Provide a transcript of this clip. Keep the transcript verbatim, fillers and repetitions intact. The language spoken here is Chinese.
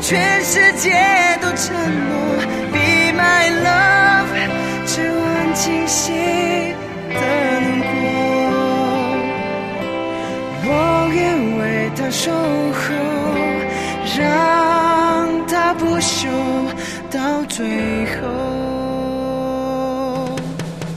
全世界都承诺 Be my love， 只问清晰的轮廓。我愿为他守候，让他不朽到最后。